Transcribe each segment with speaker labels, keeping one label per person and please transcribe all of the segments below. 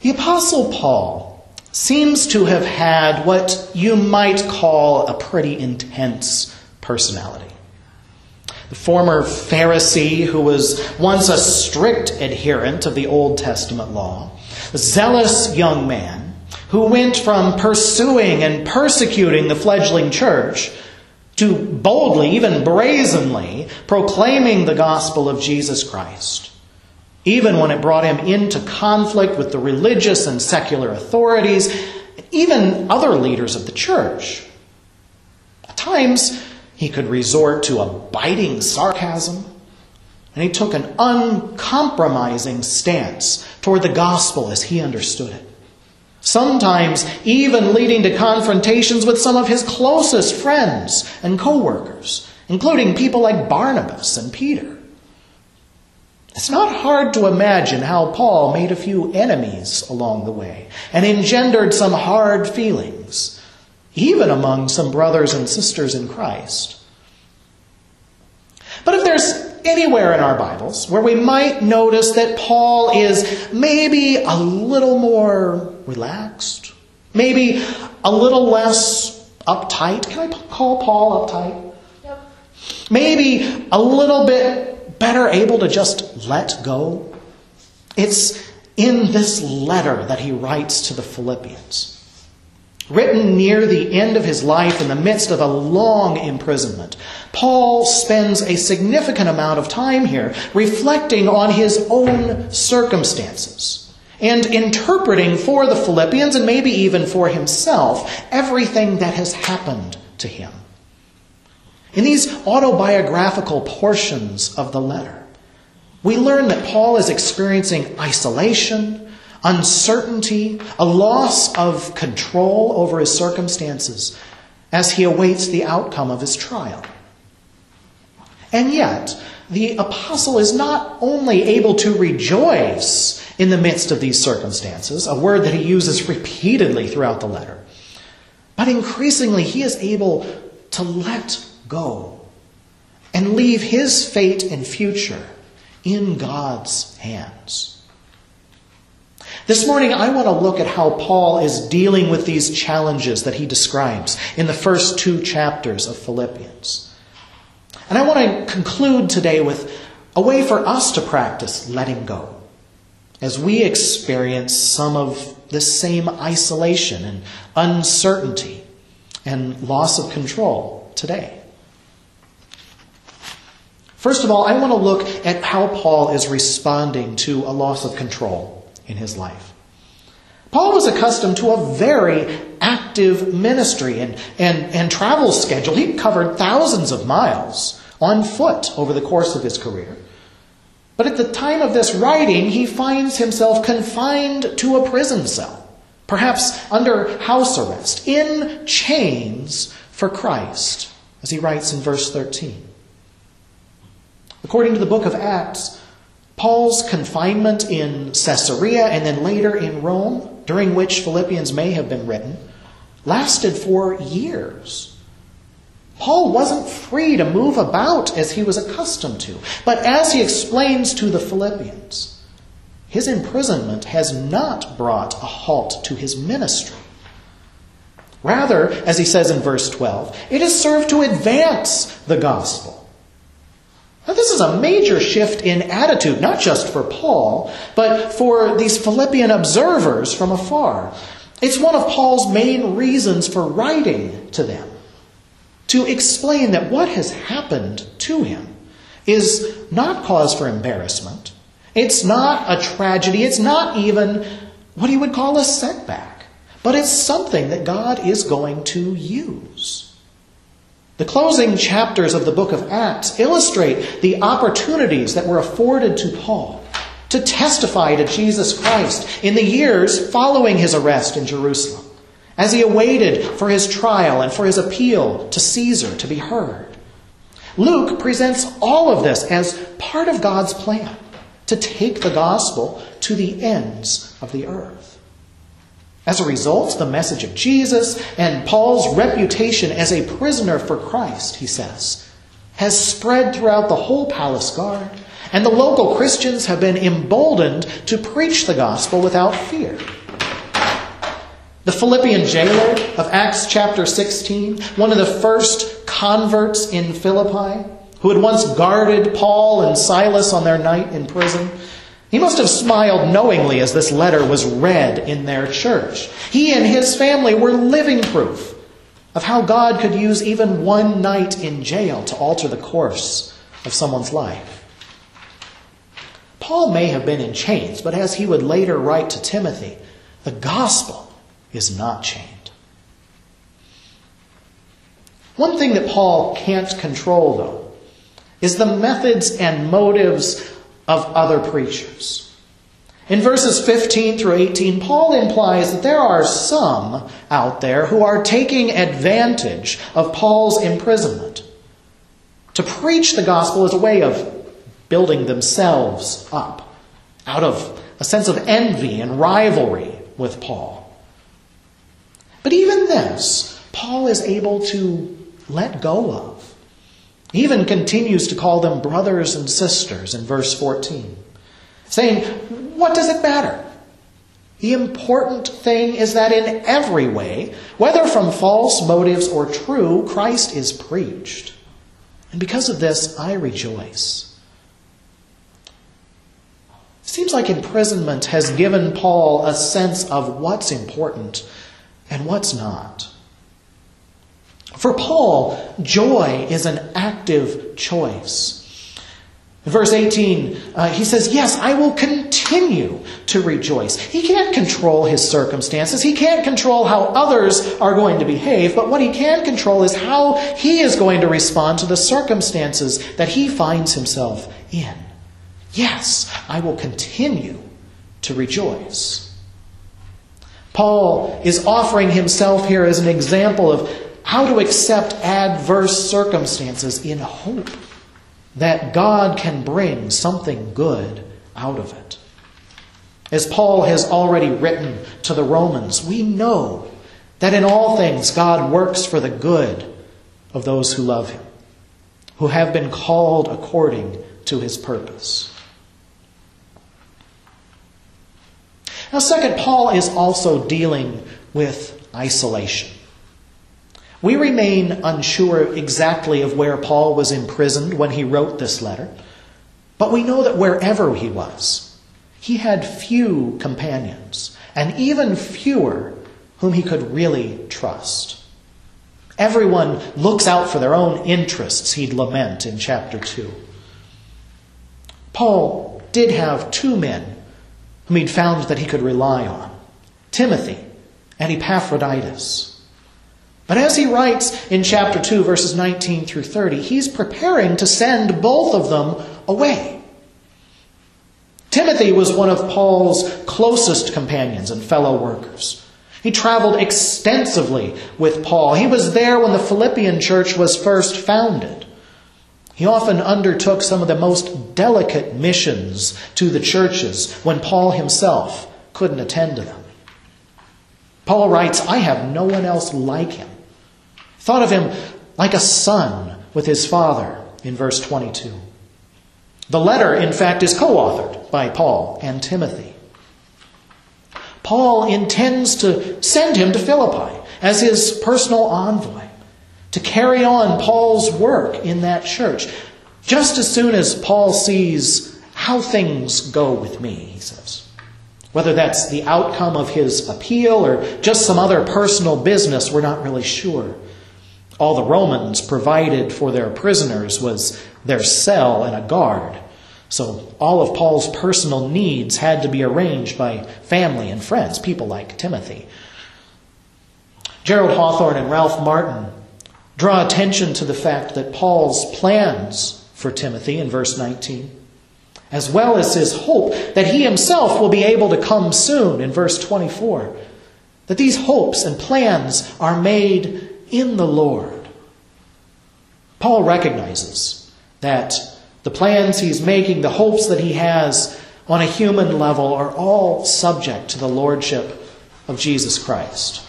Speaker 1: The Apostle Paul seems to have had what you might call a pretty intense personality. The former Pharisee, who was once a strict adherent of the Old Testament law, a zealous young man who went from pursuing and persecuting the fledgling church to boldly, even brazenly, proclaiming the gospel of Jesus Christ, even when it brought him into conflict with the religious and secular authorities, even other leaders of the church. At times, he could resort to a biting sarcasm, and he took an uncompromising stance toward the gospel as he understood it. Sometimes even leading to confrontations with some of his closest friends and co-workers, including people like Barnabas and Peter. It's not hard to imagine how Paul made a few enemies along the way and engendered some hard feelings, even among some brothers and sisters in Christ. But if there's anywhere in our Bibles where we might notice that Paul is maybe a little more relaxed, maybe a little less uptight. Can I call Paul uptight?
Speaker 2: Yep.
Speaker 1: Maybe a little bit better able to just let go. It's in this letter that he writes to the Philippians. Written near the end of his life in the midst of a long imprisonment, Paul spends a significant amount of time here reflecting on his own circumstances and interpreting for the Philippians and maybe even for himself everything that has happened to him. In these autobiographical portions of the letter, we learn that Paul is experiencing isolation, uncertainty, a loss of control over his circumstances as he awaits the outcome of his trial. And yet, the apostle is not only able to rejoice in the midst of these circumstances, a word that he uses repeatedly throughout the letter, but increasingly he is able to let go and leave his fate and future in God's hands. This morning, I want to look at how Paul is dealing with these challenges that he describes in the first 2 chapters of Philippians. And I want to conclude today with a way for us to practice letting go as we experience some of this same isolation and uncertainty and loss of control today. First of all, I want to look at how Paul is responding to a loss of control in his life. Paul was accustomed to a very active ministry and travel schedule. He covered thousands of miles on foot over the course of his career. But at the time of this writing, he finds himself confined to a prison cell, perhaps under house arrest, in chains for Christ, as he writes in verse 13. According to the book of Acts, Paul's confinement in Caesarea and then later in Rome, during which Philippians may have been written, lasted for years. Paul wasn't free to move about as he was accustomed to. But as he explains to the Philippians, his imprisonment has not brought a halt to his ministry. Rather, as he says in verse 12, it has served to advance the gospel. Now, this is a major shift in attitude, not just for Paul, but for these Philippian observers from afar. It's one of Paul's main reasons for writing to them, to explain that what has happened to him is not cause for embarrassment. It's not a tragedy. It's not even what he would call a setback, but it's something that God is going to use. The closing chapters of the book of Acts illustrate the opportunities that were afforded to Paul to testify to Jesus Christ in the years following his arrest in Jerusalem, as he awaited for his trial and for his appeal to Caesar to be heard. Luke presents all of this as part of God's plan to take the gospel to the ends of the earth. As a result, the message of Jesus and Paul's reputation as a prisoner for Christ, he says, has spread throughout the whole palace guard, and the local Christians have been emboldened to preach the gospel without fear. The Philippian jailer of Acts chapter 16, one of the first converts in Philippi, who had once guarded Paul and Silas on their night in prison, he must have smiled knowingly as this letter was read in their church. He and his family were living proof of how God could use even one night in jail to alter the course of someone's life. Paul may have been in chains, but as he would later write to Timothy, the gospel is not chained. One thing that Paul can't control, though, is the methods and motives of other preachers. In verses 15 through 18, Paul implies that there are some out there who are taking advantage of Paul's imprisonment to preach the gospel as a way of building themselves up out of a sense of envy and rivalry with Paul. But even this, Paul is able to let go of. He even continues to call them brothers and sisters in verse 14, saying, what does it matter? The important thing is that in every way, whether from false motives or true, Christ is preached. And because of this, I rejoice. It seems like imprisonment has given Paul a sense of what's important and what's not. For Paul, joy is an active choice. In verse 18, he says, yes, I will continue to rejoice. He can't control his circumstances. He can't control how others are going to behave. But what he can control is how he is going to respond to the circumstances that he finds himself in. Yes, I will continue to rejoice. Paul is offering himself here as an example of how to accept adverse circumstances in hope that God can bring something good out of it. As Paul has already written to the Romans, we know that in all things God works for the good of those who love him, who have been called according to his purpose. Now, second, Paul is also dealing with isolation. We remain unsure exactly of where Paul was imprisoned when he wrote this letter, but we know that wherever he was, he had few companions, and even fewer whom he could really trust. Everyone looks out for their own interests, he'd lament in chapter 2. Paul did have two men whom he'd found that he could rely on, Timothy and Epaphroditus. But as he writes in chapter 2, verses 19 through 30, he's preparing to send both of them away. Timothy was one of Paul's closest companions and fellow workers. He traveled extensively with Paul. He was there when the Philippian church was first founded. He often undertook some of the most delicate missions to the churches when Paul himself couldn't attend to them. Paul writes, I have no one else like him. Thought of him like a son with his father in verse 22. The letter, in fact, is co-authored by Paul and Timothy. Paul intends to send him to Philippi as his personal envoy to carry on Paul's work in that church. Just as soon as Paul sees how things go with me, he says. Whether that's the outcome of his appeal or just some other personal business, we're not really sure. All the Romans provided for their prisoners was their cell and a guard. So all of Paul's personal needs had to be arranged by family and friends, people like Timothy. Gerald Hawthorne and Ralph Martin draw attention to the fact that Paul's plans for Timothy in verse 19, as well as his hope that he himself will be able to come soon in verse 24, that these hopes and plans are made in the Lord. Paul recognizes that the plans he's making, the hopes that he has on a human level are all subject to the lordship of Jesus Christ.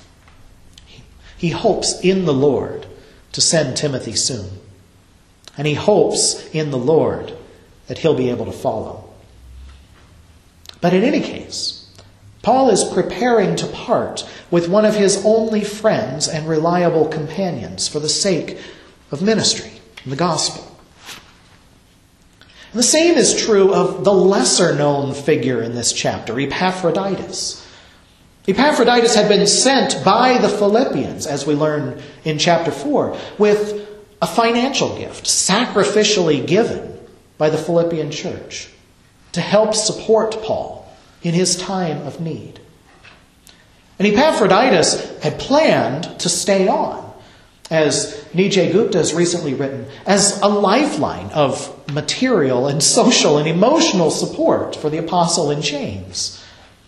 Speaker 1: He hopes in the Lord to send Timothy soon. And he hopes in the Lord that he'll be able to follow. But in any case, Paul is preparing to part with one of his only friends and reliable companions for the sake of ministry and the gospel. And the same is true of the lesser-known figure in this chapter, Epaphroditus. Epaphroditus had been sent by the Philippians, as we learn in chapter 4, with a financial gift, sacrificially given by the Philippian church, to help support Paul in his time of need. And Epaphroditus had planned to stay on, as Nijay Gupta has recently written, as a lifeline of material and social and emotional support for the apostle in chains.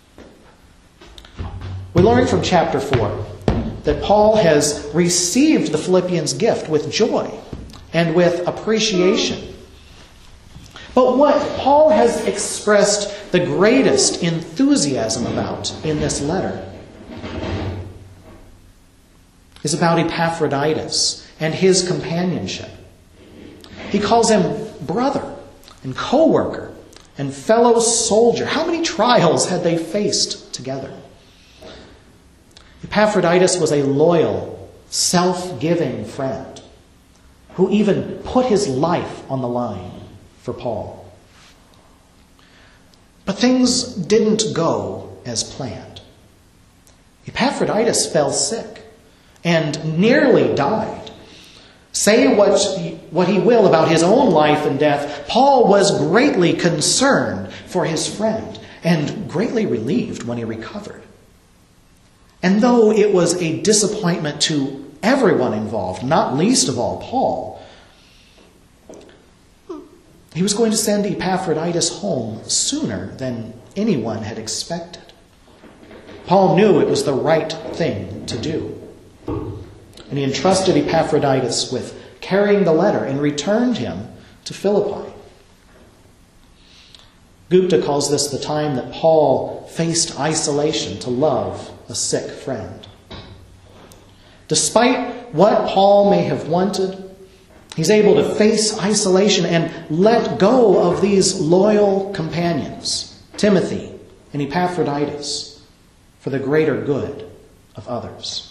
Speaker 1: We learn from chapter 4 that Paul has received the Philippians' gift with joy and with appreciation. But what Paul has expressed the greatest enthusiasm about in this letter is about Epaphroditus and his companionship. He calls him brother and co-worker and fellow soldier. How many trials had they faced together? Epaphroditus was a loyal, self-giving friend who even put his life on the line for Paul. But things didn't go as planned. Epaphroditus fell sick and nearly died. Say what he will about his own life and death, Paul was greatly concerned for his friend and greatly relieved when he recovered. And though it was a disappointment to everyone involved, not least of all Paul, he was going to send Epaphroditus home sooner than anyone had expected. Paul knew it was the right thing to do. And he entrusted Epaphroditus with carrying the letter and returned him to Philippi. Gupta calls this the time that Paul faced isolation to love a sick friend. Despite what Paul may have wanted, he's able to face isolation and let go of these loyal companions, Timothy and Epaphroditus, for the greater good of others.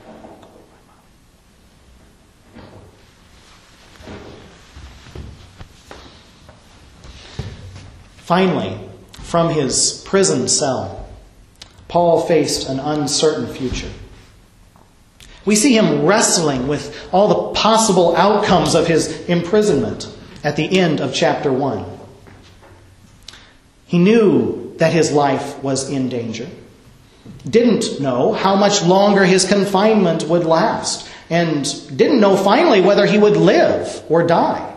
Speaker 1: Finally, from his prison cell, Paul faced an uncertain future. We see him wrestling with all the possible outcomes of his imprisonment at the end of chapter 1. He knew that his life was in danger, didn't know how much longer his confinement would last, and didn't know finally whether he would live or die.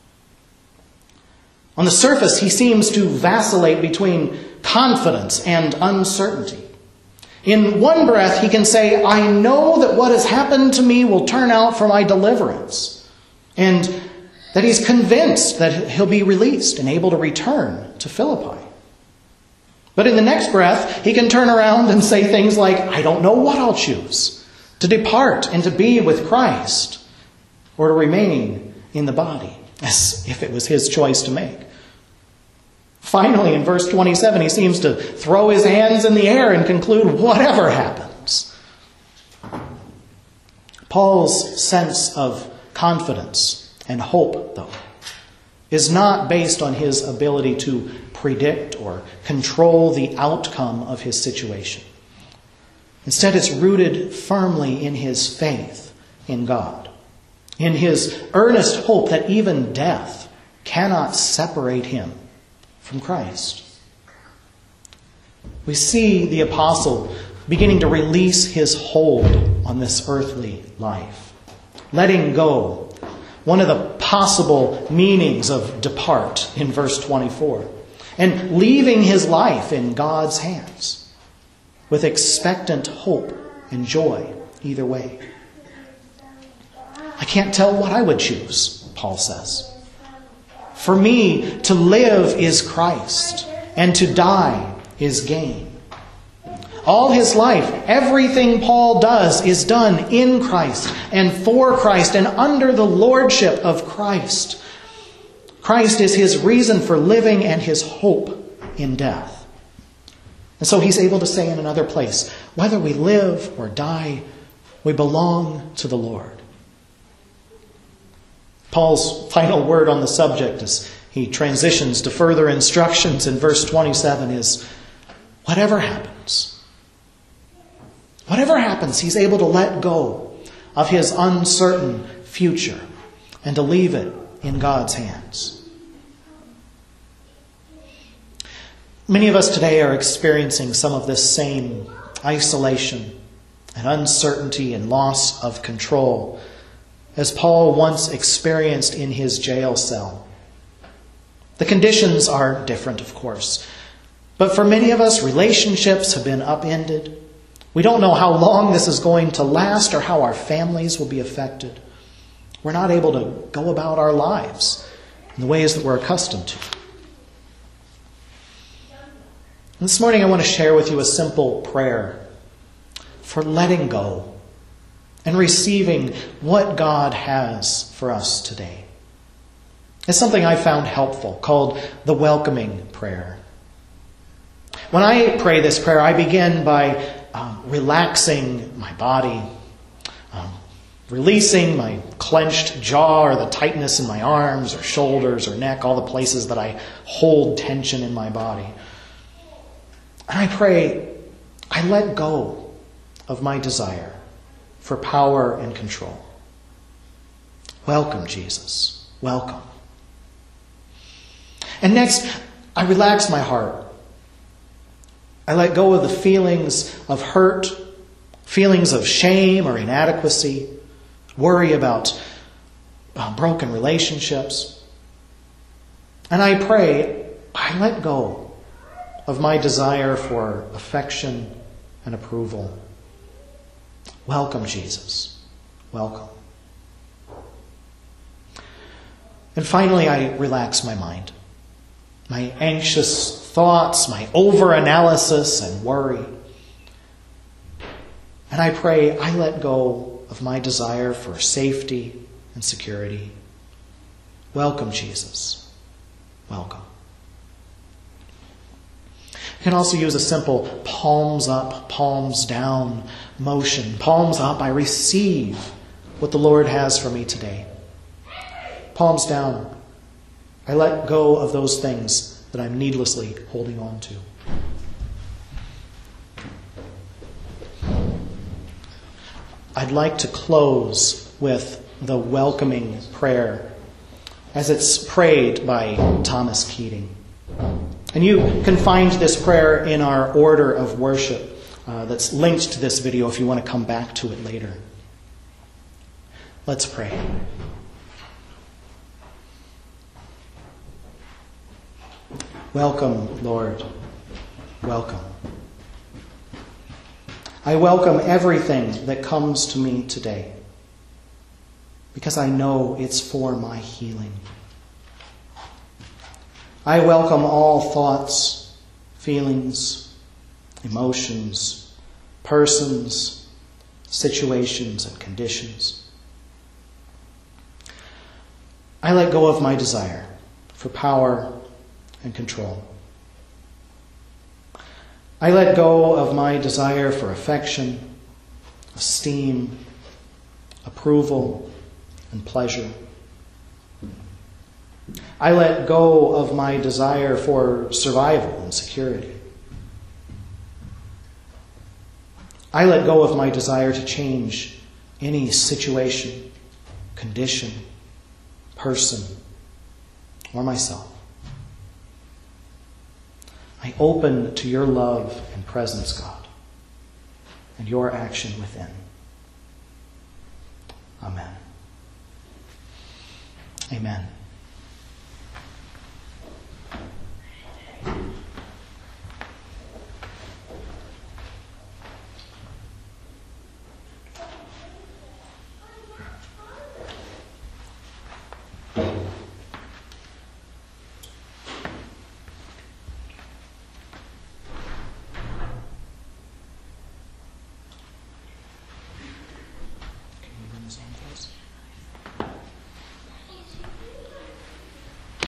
Speaker 1: On the surface, he seems to vacillate between confidence and uncertainty. In one breath, he can say, I know that what has happened to me will turn out for my deliverance, and that he's convinced that he'll be released and able to return to Philippi. But in the next breath, he can turn around and say things like, I don't know what I'll choose, to depart and to be with Christ, or to remain in the body, as if it was his choice to make. Finally, in verse 27, he seems to throw his hands in the air and conclude, whatever happens. Paul's sense of confidence and hope, though, is not based on his ability to predict or control the outcome of his situation. Instead, it's rooted firmly in his faith in God, in his earnest hope that even death cannot separate him from Christ. We see the apostle beginning to release his hold on this earthly life, letting go, one of the possible meanings of depart in verse 24, and leaving his life in God's hands with expectant hope and joy either way. I can't tell what I would choose, Paul says. For me, to live is Christ, and to die is gain. All his life, everything Paul does is done in Christ and for Christ and under the lordship of Christ. Christ is his reason for living and his hope in death. And so he's able to say in another place, whether we live or die, we belong to the Lord. Paul's final word on the subject as he transitions to further instructions in verse 27 is, whatever happens, he's able to let go of his uncertain future and to leave it in God's hands. Many of us today are experiencing some of this same isolation and uncertainty and loss of control as Paul once experienced in his jail cell. The conditions are different, of course, but for many of us, relationships have been upended. We don't know how long this is going to last or how our families will be affected. We're not able to go about our lives in the ways that we're accustomed to. This morning I want to share with you a simple prayer for letting go and receiving what God has for us today. It's something I found helpful called the welcoming prayer. When I pray this prayer, I begin by relaxing my body, releasing my clenched jaw or the tightness in my arms or shoulders or neck, all the places that I hold tension in my body. And I pray, I let go of my desire for power and control. Welcome, Jesus. Welcome. And next, I relax my heart. I let go of the feelings of hurt, feelings of shame or inadequacy, worry about broken relationships. And I pray, I let go of my desire for affection and approval. Welcome, Jesus. Welcome. And finally, I relax my mind. My anxious thoughts, my over-analysis and worry. And I pray, I let go of my desire for safety and security. Welcome, Jesus. Welcome. You can also use a simple palms up, palms down motion. Palms up, I receive what the Lord has for me today. Palms down, I let go of those things that I'm needlessly holding on to. I'd like to close with the welcoming prayer as it's prayed by Thomas Keating. And you can find this prayer in our order of worship that's linked to this video if you want to come back to it later. Let's pray. Welcome, Lord. Welcome. I welcome everything that comes to me today because I know it's for my healing. I welcome all thoughts, feelings, emotions, persons, situations, and conditions. I let go of my desire for power and control. I let go of my desire for affection, esteem, approval, and pleasure. I let go of my desire for survival and security. I let go of my desire to change any situation, condition, person, or myself. I open to your love and presence, God, and your action within. Amen. Amen.